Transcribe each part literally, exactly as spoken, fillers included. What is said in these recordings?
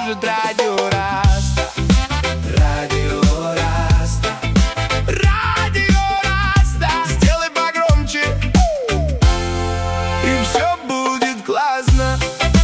поможет радио Раста. Радио Раста. Радио Раста. Сделай погромче, и все будет классно.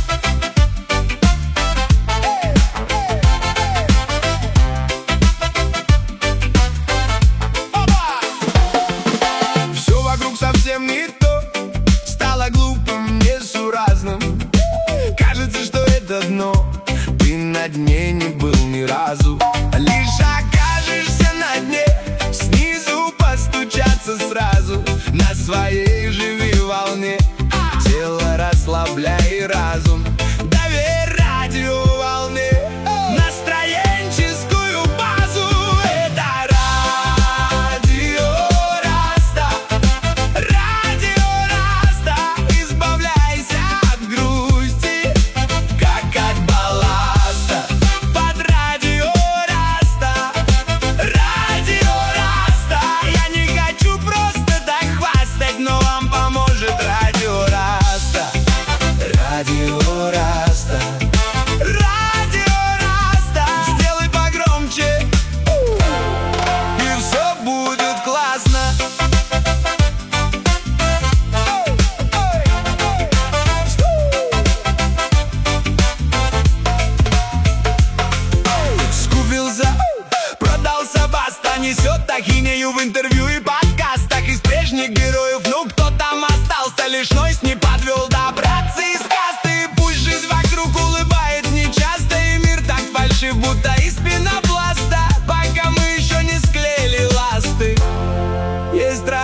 Все вокруг совсем не то, стало глупым, несуразным. Кажется, что это дно, ты на дне не был ни разу. Лишь окажешься на дне, снизу постучаться сразу. На своей живи волне, тело расслабляй и разум. Доверь радио волне настроенческую базу. Это радио Раста. Радио Раста. Избавляйся от грусти, как от балласта. Под радио Раста. Радио Раста. Я не хочу просто так хвастать, но вам поможет радио Раста. Радио Раста. Радио Раста. Сделай погромче, и все будет классно. Скупился, продался баста, несет ахинею в интервью и подкастах. Из прежних героев, ну кто там остался? Лишь Нойз не подвел добраться из касты. Пусть жизнь вокруг улыбает нечасто, и мир так фальшив, будто из пенопласта. Пока мы еще не склеили ласты, есть